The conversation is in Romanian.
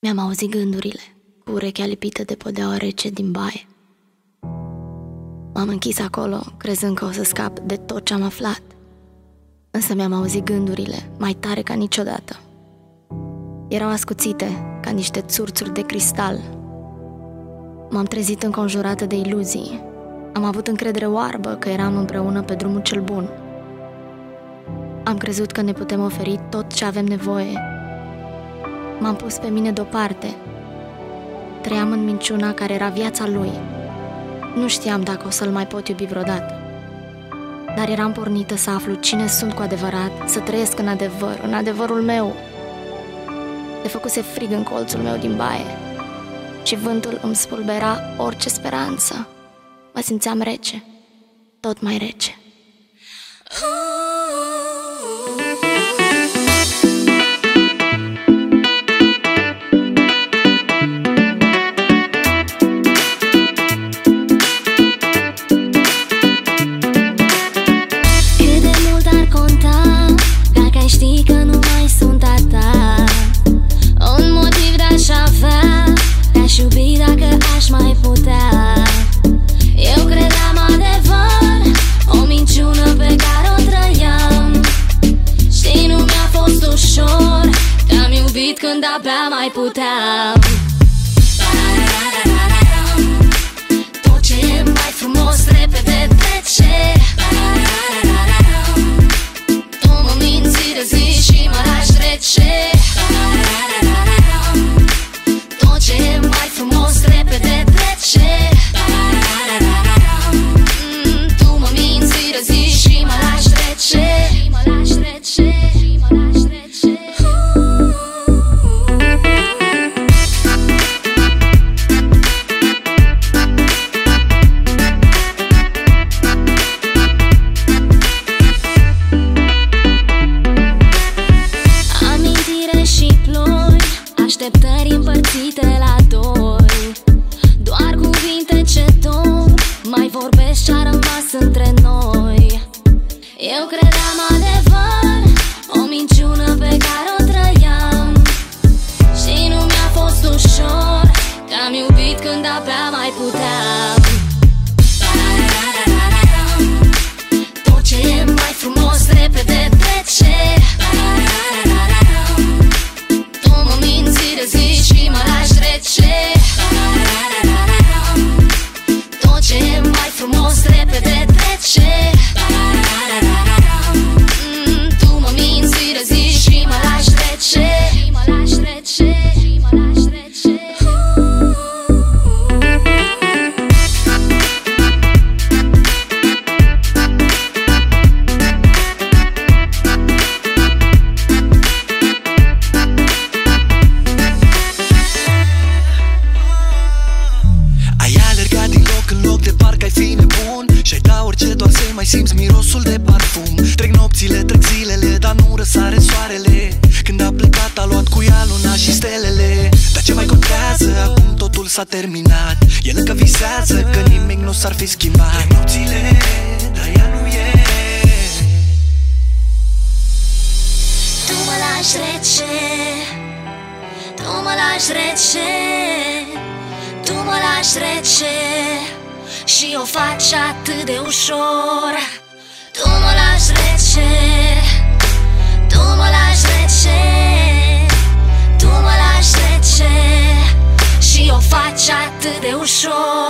Mi-am auzit gândurile, cu urechea lipită de podeaua rece din baie. M-am închis acolo, crezând că o să scap de tot ce am aflat. Însă mi-am auzit gândurile, mai tare ca niciodată. Erau ascuțite, ca niște țurțuri de cristal. M-am trezit înconjurată de iluzii. Am avut încredere oarbă că eram împreună pe drumul cel bun. Am crezut că ne putem oferi tot ce avem nevoie. M-am pus pe mine deoparte. Trăiam în minciuna care era viața lui. Nu știam dacă o să-l mai pot iubi vreodată. Dar eram pornită să aflu cine sunt cu adevărat, să trăiesc în adevăr, în adevărul meu. Se făcuse frig în colțul meu din baie și vântul îmi spulbera orice speranță. Mă simțeam rece, tot mai rece. Cât de mult ar conta dacă ai ști că nu mai sunt a ta? Un motiv de-aș avea, te-aș iubi dacă aș mai putea. Eu credeam adevăr, o minciună pe care o trăiam. Și nu mi-a fost ușor, te-am iubit când abia mai puteam. Tot ce e mai frumos repede trece. Tu mă minți de zi și mă lași trece. Tot ce e mai frumos repede trece. Tu mă minți de zi și mă lași trece. Amintire și ploi, așteptări împărțite la doi. Doar cuvinte ce dor, mai vorbesc ce-a rămas între noi. Eu credeam adevăr, o minciună pe care o trăiam. Și nu mi-a fost ușor, te-am iubit când abia mai puteam. Tot ce e mai frumos repede trece. Tu mă minți de zi și mă lași trece. Tot ce e mai frumos repede trece. Tu mă minți de zi și mă lași trece. Ai alergat din loc în loc de parcă ai fi nebun și ai da orice doar să-i mai simți mirosul de parfum. Trec nopțile, trec zilele, dar nu răsare soarele. Când a plecat a luat cu ea luna și stelele. Dar ce mai contează, acum totul s-a terminat. El încă visează că nimic nu s-ar fi schimbat. Trec nopțile, dar ea nu e. Tu mă lași rece, tu mă lași rece, tu mă lași rece și o faci atât de ușor. Tu mă lași rece, tu mă lași rece, tu mă lași rece și o faci atât de ușor.